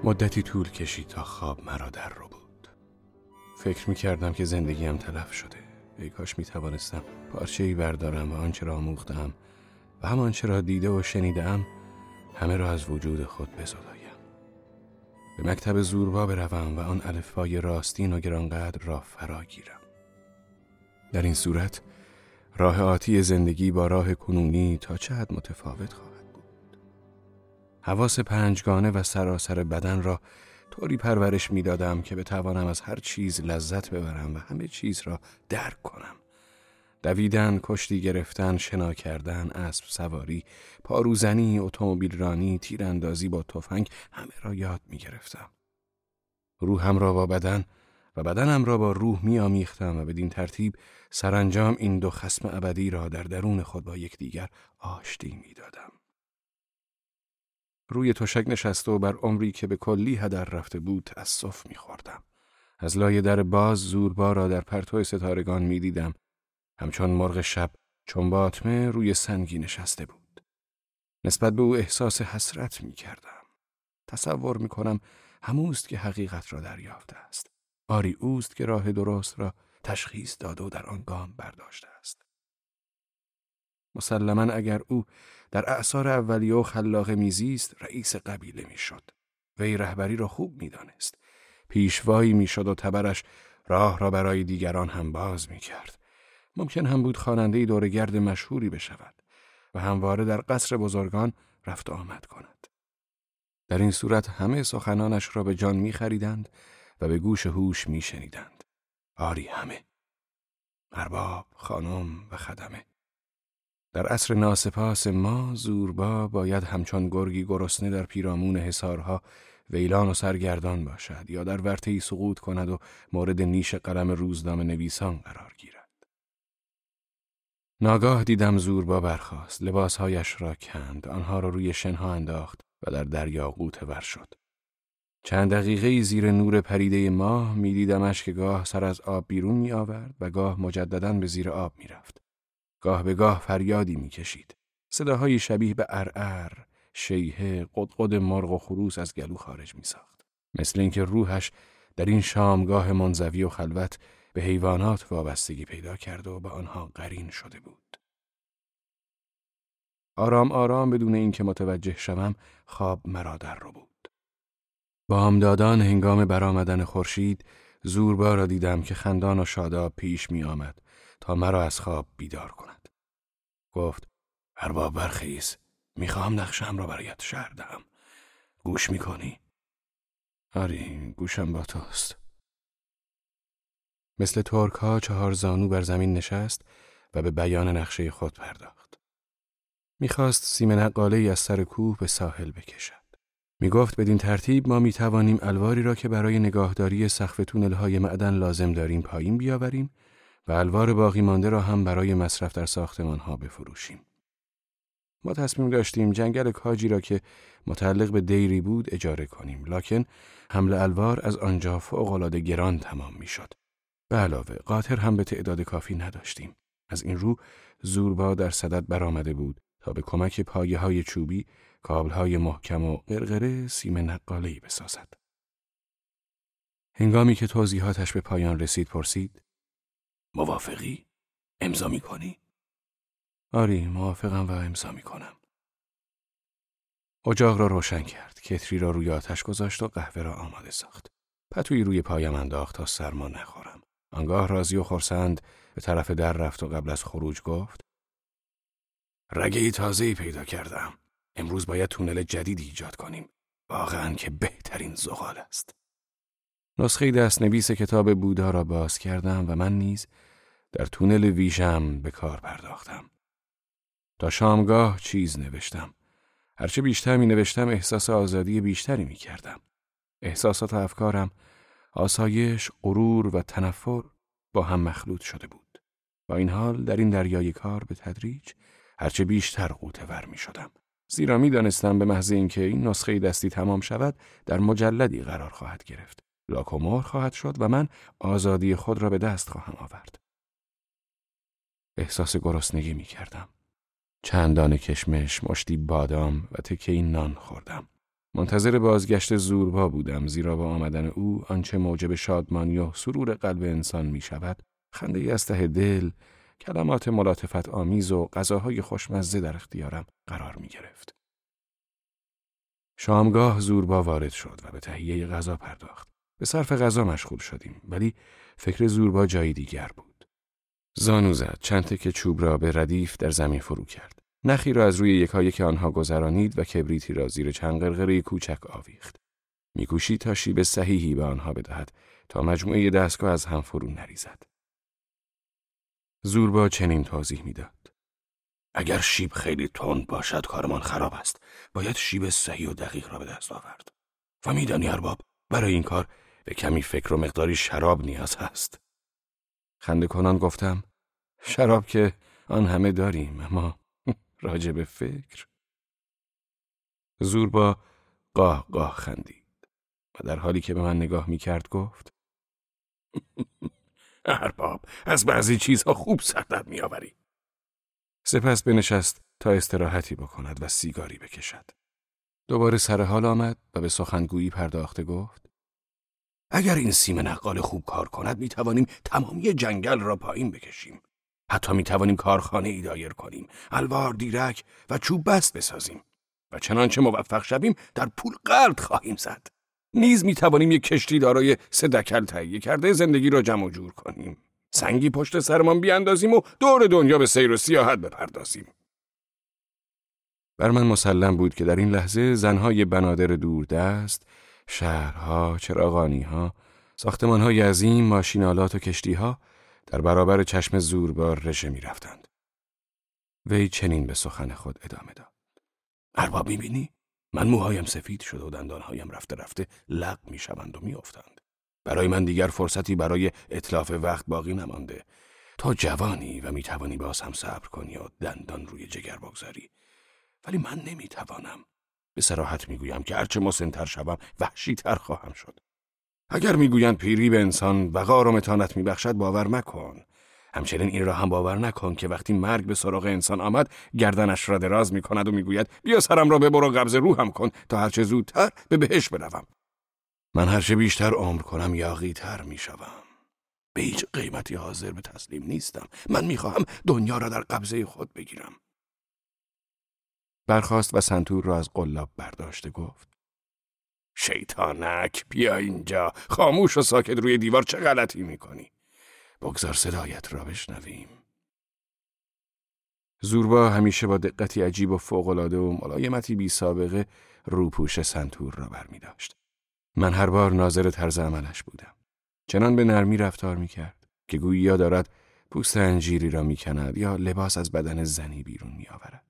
مدتی طول کشید تا خواب مرا در رو بود. فکر می‌کردم که زندگیم تلف شده. ای کاش می‌توانستم پارچه‌ای بردارم و آنچه را آموختم و هم آنچه را دیده و شنیدم همه را از وجود خود بزدایم. به مکتب زوربا بروم و آن الفبای راستین و گرانقدر را فرا گیرم. در این صورت راه آتی زندگی با راه کنونی تا چه حد متفاوت خواهد بود. حواس پنجگانه و سراسر بدن را طوری پرورش می‌دادم که بتوانم از هر چیز لذت ببرم و همه چیز را درک کنم. دویدن، کشتی گرفتن، شنا کردن، اسب سواری، پاروزنی، اتومبیل رانی، تیراندازی با تفنگ، همه را یاد می‌گرفتم. روحم را با بدن و بدنم را با روح می‌آمیختم و بدین ترتیب سرانجام این دو خصم ابدی را در درون خود با یکدیگر آشتی می‌دادم. روی تشک نشسته و بر عمری که به کلی هدر رفته بود تأسف می‌خوردم. از لای در باز زوربا را در پرتو ستارگان می‌دیدم. همچون مرغ شب چون باطمه روی سنگی نشسته بود. نسبت به او احساس حسرت می‌کردم. تصور می‌کنم هموست که حقیقت را دریافته است. آری اوست که راه درست را تشخیص داده و در آن گام برداشته است. مسلماً اگر او در اعصار اولیه و خلاقه میزیست رئیس قبیله میشد. وی رهبری را خوب میدانست. پیشوایی میشد و تبرش راه را برای دیگران هم باز میکرد. ممکن هم بود خواننده دورگرد مشهوری بشود و همواره در قصر بزرگان رفت و آمد کند. در این صورت همه سخنانش را به جان میخریدند و به گوش هوش میشنیدند. آری همه. ارباب، خانم و خدمه. در عصر ناسپاس ما زوربا باید همچون گرگی گرسنه در پیرامون حصارها ویلان و سرگردان باشد یا در ورطه‌ای سقوط کند و مورد نیش قلم روزنامه نویسان قرار گیرد. ناگاه دیدم زوربا برخاست، لباسهایش را کند، آنها را روی شنها انداخت و در دریا غوطه ور شد. چند دقیقه زیر نور پریده ماه می دیدمش که گاه سر از آب بیرون می آورد و گاه مجدداً به زیر آب می رفت. گاه به گاه فریادی می کشید. صداهای شبیه به ارعر، شیهه، قدقد مرغ و خروس از گلو خارج می ساخت. مثل اینکه روحش در این شامگاه منزوی و خلوت به حیوانات وابستگی پیدا کرده و به آنها قرین شده بود. آرام آرام بدون اینکه متوجه شوم خواب مرا در رو بود. بامدادان هنگام برآمدن خورشید زوربا را دیدم که خندان و شاداب پیش می آمد تا مرا از خواب بیدار کند. گفت: ارباب برخیز، میخواهم نقشه‌ام را برایت شرح دهم. گوش میکنی؟ آری، گوشم با توست. مثل ترک ها 4 زانو بر زمین نشست و به بیان نقشه خود پرداخت. میخواست سیم نقاله‌ای از سر کوه به ساحل بکشد. میگفت بدین ترتیب ما میتوانیم الواری را که برای نگاهداری سقف تونل‌های معدن لازم داریم پایین بیاوریم و الوار باقی مانده را هم برای مصرف در ساختمان‌ها بفروشیم. ما تصمیم داشتیم جنگل کاجی را که متعلق به دیری بود اجاره کنیم، لکن حمل الوار از آنجا فوق‌العاده گران تمام میشد. به علاوه قاطر هم به تعداد کافی نداشتیم. از این رو زوربا در صدد برآمده بود تا به کمک پایه‌های چوبی، کابل‌های محکم و قرقره سیم نقاله‌ای بسازد. هنگامی که توضیحاتش به پایان رسید پرسید: موافقی؟ امضا می‌کنی؟ آری، موافقم و امضا می‌کنم. اجاق را روشن کرد، کتری را روی آتش گذاشت و قهوه را آماده ساخت. پتویی روی پایم انداخت تا سرما نخورم. آنگاه راضی و خرسند به طرف در رفت و قبل از خروج گفت: رگه‌ای تازه‌ای پیدا کردم. امروز باید تونل جدیدی ایجاد کنیم. واقعاً که بهترین زغال است. نسخه دست‌نویس کتاب بودا را باز کردم و من نیز در تونل ویژم به کار پرداختم. تا شامگاه چیز نوشتم. هرچه بیشتر می نوشتم احساس آزادی بیشتری می کردم. احساسات و افکارم، آسایش، غرور و تنفر با هم مخلوط شده بود. با این حال در این دریای کار به تدریج هرچه بیشتر غوطه ور می شدم. زیرا می دانستم به محض اینکه این نسخه دستی تمام شود در مجلدی قرار خواهد گرفت. لاک و مهر خواهد شد و من آزادی خود را به دست خواهم آورد. احساس گرسنگی می کردم. چند دانه کشمش، مشتی بادام و تکه‌ای نان خوردم. منتظر بازگشت زوربا بودم، زیرا با آمدن او آنچه موجب شادمانی و سرور قلب انسان می شود، خنده‌ای از ته دل، کلمات ملاطفت آمیز و غذاهای خوشمزه در اختیارم قرار می گرفت. شامگاه زوربا وارد شد و به تهیه غذا پرداخت. به صرف غذا مشغول شدیم، ولی فکر زوربا جای دیگر بود. زانو زد، چند تکه چوب را به ردیف در زمین فرو کرد. نخی را از روی یکایک آنها گذرانید و کبریتی را زیر چند قرقره کوچک آویخت. می‌کوشید تا شیب صحیحی به آنها بدهد تا مجموعه دستگاه از هم فرو نریزد. زوربا چنین توضیح می‌داد: اگر شیب خیلی تند باشد کارمان خراب است. باید شیب صحیح و دقیق را به دست آورد. و می‌دانی ارباب، برای این کار به کمی فکر و مقداری شراب نیاز هست. خنده کنان گفتم: شراب که آن همه داریم، اما راجع به فکر. زوربا قاه قاه خندید و در حالی که به من نگاه می‌کرد گفت: ارباب، از بعضی چیزها خوب سر در می‌آوری. سپس بنشست تا استراحتی بکند و سیگاری بکشد. دوباره سر حال آمد و به سخنگویی پرداخته گفت: اگر این سیم نقال خوب کار کند می‌توانیم تمامی جنگل را پایین بکشیم. حتی می‌توانیم کارخانه‌ای دایر کنیم، الوار، دیرک و چوب بست بسازیم و چنانچه موفق شویم در پول غلط خواهیم زد. نیز می‌توانیم یک کشتی دارای 3 دکل تهیه کرده زندگی را جمع و جور کنیم. سنگی پشت سرمان بیاندازیم و دور دنیا به سیر و سیاحت بپردازیم. بر من مسلم بود که در این لحظه زنهای بنادر دوردست، شهرها، چراغانیها، ساختمانهای عظیم، ماشینالات و کشتیها در برابر چشم زوربا رژه می‌رفتند. وی چنین به سخن خود ادامه داد: ارباب، می‌بینی؟ من موهایم سفید شده و دندانهایم رفته رفته لق می‌شوند و می‌افتند. برای من دیگر فرصتی برای اتلاف وقت باقی نمانده. تو جوانی و می‌توانی باز هم صبر کنی و دندان روی جگر بگذاری. ولی من نمی‌توانم. به صراحت می‌گویم که هرچه مسن‌تر شوم وحشی‌تر خواهم شد. اگر می‌گویند پیری به انسان وقار و متانت می‌بخشد، باور مکن. همچنین این را هم باور نکن که وقتی مرگ به سراغ انسان آمد گردنش را دراز می‌کند و می‌گوید بیا سرم را ببر و قبض روحم کن تا هرچه زودتر به بهشت بروم. من هرچه بیشتر عمر کنم یاغی‌تر می‌شوم. به هیچ قیمتی حاضر به تسلیم نیستم. من می‌خواهم دنیا را در قبضه خود بگیرم. برخاست و سنتور را از قلاب برداشته گفت: شیطانک، بیا اینجا. خاموش و ساکت روی دیوار چه غلطی می‌کنی؟ بگذار صدایت را بشنویم. زوربا همیشه با دقتی عجیب و فوق‌العاده و ملایمتی بی سابقه روپوش سنتور را برمی داشت. من هر بار ناظر طرز عملش بودم. چنان به نرمی رفتار می‌کرد که گویی دارد پوست انجیری را می‌کند یا لباس از بدن زنی بیرون می‌آورد.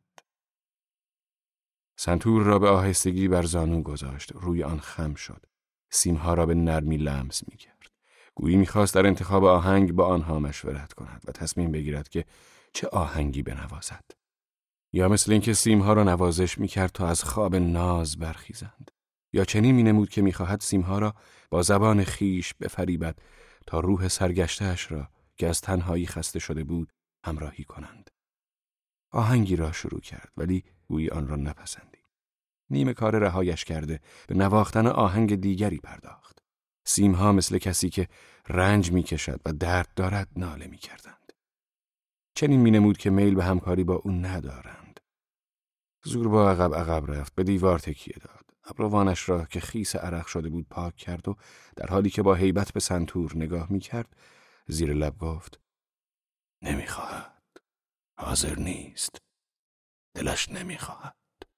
سنتور را به آهستگی بر زانو گذاشت، روی آن خم شد. سیمها را به نرمی لمس می‌کرد. گویی می‌خواست در انتخاب آهنگ با آنها مشورت کند و تصمیم بگیرد که چه آهنگی بنوازد. یا مثل اینکه سیمها را نوازش می‌کرد تا از خواب ناز برخیزند. یا چنین می‌نمود که می‌خواهد سیمها را با زبان خیش بفریبد تا روح سرگشته‌اش را که از تنهایی خسته شده بود همراهی کنند. آهنگی را شروع کرد ولی گویی آن را نپسندید. نیمه کار رهایش کرده به نواختن آهنگ دیگری پرداخت. سیمها مثل کسی که رنج می‌کشد و درد دارد ناله می‌کردند. چنین می‌نمود که میل به همکاری با او ندارند. زوربا عقب رفت، به دیوار تکیه داد. ابروانش را که خیس عرق شده بود پاک کرد و در حالی که با هیبت به سنتور نگاه می‌کرد زیر لب گفت: نمی‌خواهد. حاضر نیست. دلش نمی‌خواهد.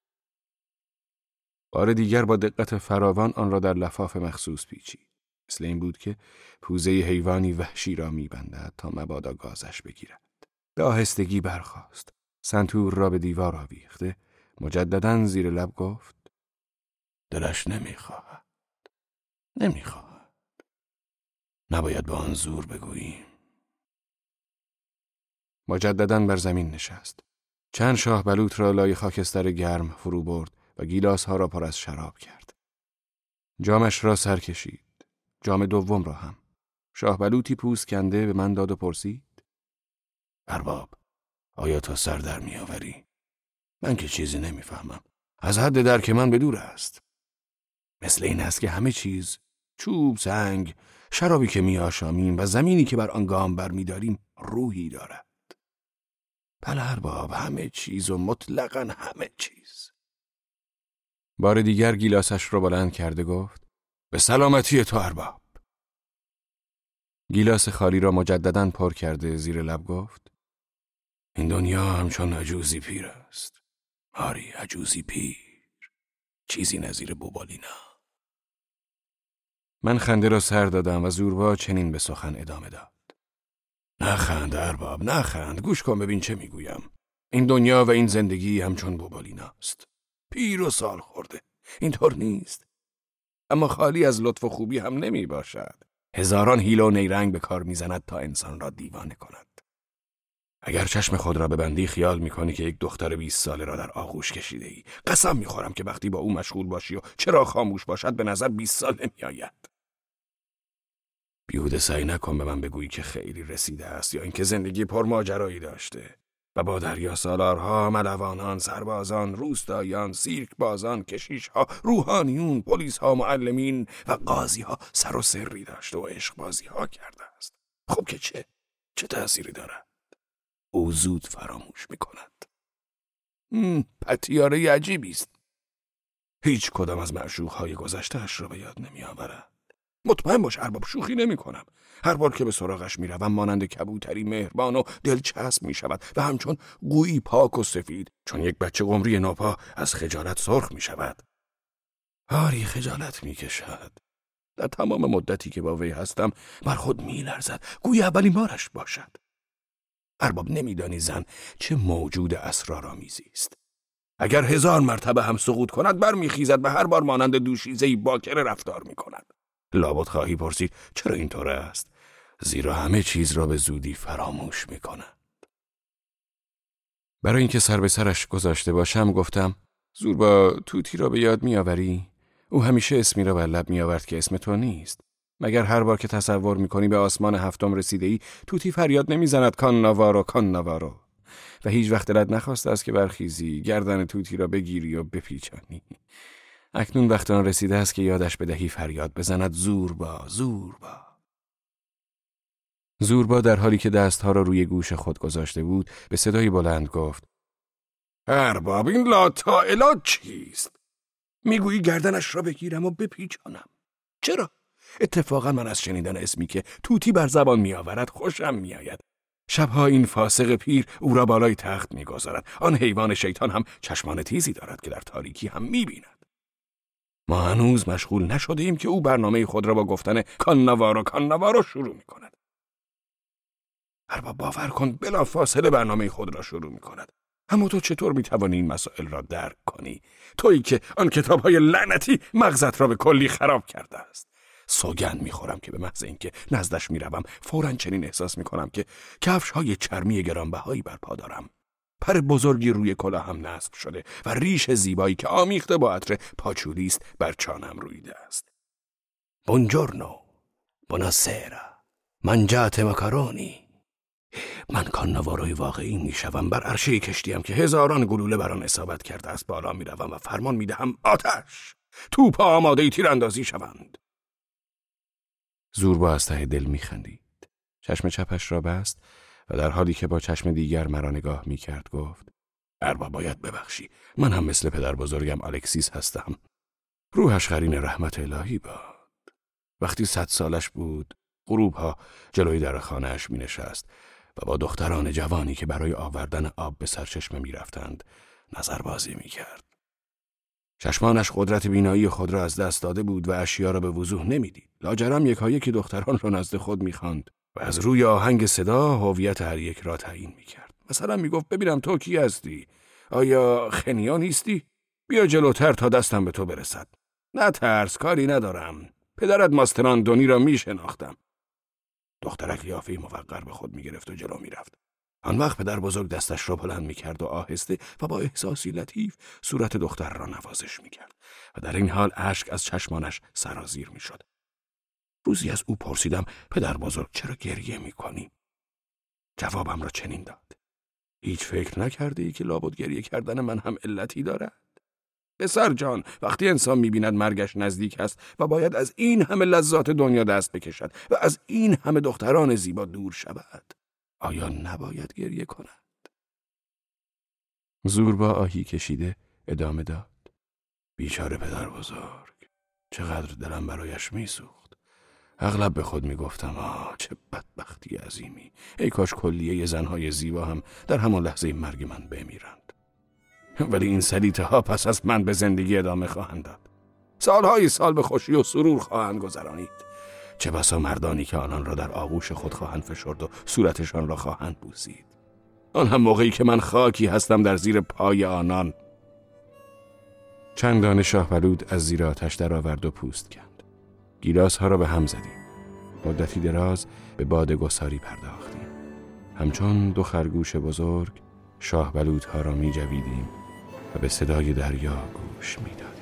بار دیگر با دقت فراوان آن را در لفاف مخصوص پیچید. مثل این بود که پوزه حیوانی وحشی را می‌بندد تا مبادا گازش بگیرد. به آهستگی برخاست. سنتور را به دیوار آویخته مجدداً زیر لب گفت: دلش نمی‌خواهد. نمی‌خواهد. نباید به آن زور بگوییم. مجدداً بر زمین نشست. چند شاه بلوط را لای خاکستر گرم فرو برد و گیلاس‌ها را پر از شراب کرد. جامش را سر کشید. جام دوم را هم. شاه بلوطی پوست کنده به من داد و پرسید: ارباب، آیا تو سر در می‌آوری؟ من که چیزی نمی‌فهمم. از حد درک من به دور است. مثل این است که همه چیز، چوب، سنگ، شرابی که می‌آشامیم و زمینی که بر آن گام برمی‌داریم روحی دارد. بله ارباب، همه چیز و مطلقاً همه چیز. بار دیگر گیلاسش را بلند کرده گفت: به سلامتی تو ارباب. گیلاس خالی را مجدداً پر کرده زیر لب گفت: این دنیا همچون عجوزی پیر است. آری، عجوزی پیر، چیزی نظیر بوبالینا. من خنده را سر دادم و زوربا چنین به سخن ادامه داد: نخند ارباب، نخند، گوش کن ببین چه میگویم. این دنیا و این زندگی همچون بوبالیناست، پیر و سال خورده. اینطور نیست، اما خالی از لطف و خوبی هم نمی باشد. هزاران حیله و نیرنگ به کار میزند تا انسان را دیوانه کند. اگر چشم خود را ببندی خیال میکنی که یک دختر 20 ساله را در آغوش کشیده ای. قسم میخورم که وقتی با او مشغول باشی و چرا خاموش باشد به نظر 20 سال نمیآید. بیهوده سعی نکن به من بگویی که خیلی رسیده است یا اینکه زندگی پرماجرایی داشته و با دریا سالارها، ملوانان، سربازان، روستایان، سیرک بازان، کشیشها، روحانیون، پلیسها، معلمین و قاضیها سر و سری داشته و عشق بازیها کرده است. خب که چه تأثیری دارد؟ او زود فراموش میکند. پتیاره عجیبی است. هیچ کدام از معشوقهای گذشته‌اش را به یاد نمیآورد. مطمئن باش ارباب، شوخی نمی کنم. هر بار که به سراغش می روم مانند کبوتری مهربان و دلچسب می شود و همچون گویی پاک و سفید، چون یک بچه قمری نوپا از خجالت سرخ می شود. آری، خجالت می کشد. در تمام مدتی که با وی هستم بر خود می لرزد، گویی اولین بارش باشد. ارباب، نمیدانی زن چه موجود اسرارآمیزی است. اگر 1000 مرتبه هم سقوط کند برمیخیزد و هر بار مانند دوشیزه‌ای باکره رفتار می کند. لابد خواهی پرسید چرا اینطور است؟ زیرا همه چیز را به زودی فراموش می کند. برای اینکه سر به سرش گذاشته باشم گفتم: زوربا، توتی را به یاد می آوری؟ او همیشه اسمی را بر لب می آورد که اسم تو نیست. مگر هر بار که تصور می کنی به آسمان 7 رسیده ای توتی فریاد نمی زند کان نوارو کان نوارو؟ و هیچ وقت دلت نخواسته است که برخیزی گردن توتی را بگیری و بپیچانی. اکنون وقت آن رسیده است که یادش بدهی فریاد بزند: زوربا، زوربا. زوربا در حالی که دستها را روی گوش خود گذاشته بود به صدای بلند گفت: ارباب، این لاطائلات چیست؟ میگویی گردنش را بگیرم و بپیچانم. چرا؟ اتفاقا من از شنیدن اسمی که توتی بر زبان میآورد خوشم میآید. شبها این فاسق پیر او را بالای تخت میگذارد. آن حیوان شیطان هم چشمان تیزی دارد که در تاریکی هم میبیند. ما هنوز مشغول نشدیم که او برنامه خود را با گفتن کان نوارو شروع می کند. ارباب، باور کن بلا فاصله برنامه خود را شروع می کند. اما تو چطور می توانی این مسائل را درک کنی؟ تویی که آن کتاب‌های لعنتی مغزت را به کلی خراب کرده است. سوگند می خورم که به محض اینکه نزدش می روم فوراً چنین احساس می کنم که کفش‌های چرمی گرانبهایی بر پا دارم. پر بزرگی روی کلاهم نصب شده و ریش زیبایی که آمیخته با عطر پاچولی است بر چانم رویده است. بونجورنو، بوناسیرا، منجات ماکارونی. من کاناواروی واقعی میشوم. بر عرشه کشتیم که هزاران گلوله بر آن اصابت کرده است بالا میروم و فرمان میدهم آتش، توپ آماده تیراندازی شوند. زوربا از ته دل میخندید. چشم چپش را بست و در حالی که با چشم دیگر مرا نگاه میکرد گفت: ارباب، باید ببخشی، من هم مثل پدر بزرگم الکسیس هستم. روحش قرین رحمت الهی باد. وقتی 100 سالش بود غروبها جلوی در خانه‌اش مینشست و با دختران جوانی که برای آوردن آب به سرچشمه میرفتند نظربازی میکرد. چشمانش قدرت بینایی خود را از دست داده بود و اشیا را به وضوح نمیدید. لاجرم یکایک دختران را نزد خود میخواند و از روی آهنگ صدا هویت هر یک را تعیین میکرد. مثلا میگفت: ببینم تو کی هستی؟ آیا خنیا نیستی؟ بیا جلوتر تا دستم به تو برسد. نه ترس، کاری ندارم. پدرت ماستراندونی را میشناختم. دخترک قیافه‌ای موقر به خود میگرفت و جلو میرفت. آن وقت پدر بزرگ دستش را بلند میکرد و آهسته و با احساسی لطیف صورت دختر را نوازش میکرد و در این حال اشک از چشمانش سرازیر میشد. روزی از او پرسیدم: پدر بزرگ، چرا گریه میکنی؟ جوابم را چنین داد: هیچ فکر نکرده ای که لابد گریه کردن من هم علتی دارد؟ پسر جان، وقتی انسان می‌بیند مرگش نزدیک است و باید از این همه لذات دنیا دست بکشد و از این همه دختران زیبا دور شود، آیا نباید گریه کند؟ زوربا آهی کشیده ادامه داد: بیچاره پدر بزرگ، چقدر دلم برایش میسوخت. اغلب به خود میگفتم چه بدبختی عظیمی، ای کاش کلیه زنهای زیبا هم در همان لحظه مرگ من بمیرند. ولی این سلیطه ها پس از من به زندگی ادامه خواهند داد. سالهای سال به خوشی و سرور خواهند گذرانید. چه بسا مردانی که آنان را در آغوش خود خواهند فشرد و صورتشان را خواهند بوسید. آن هم موقعی که من خاکی هستم در زیر پای آنان. چند دانه شاهبلود از زیر آتش در آورد و پوست کند. گیلاس ها را به هم زدیم. مدتی دراز به باده گساری پرداختیم. همچون دو خرگوش بزرگ شاهبلود ها را می جویدیم و به صدای دریا گوش می دادیم.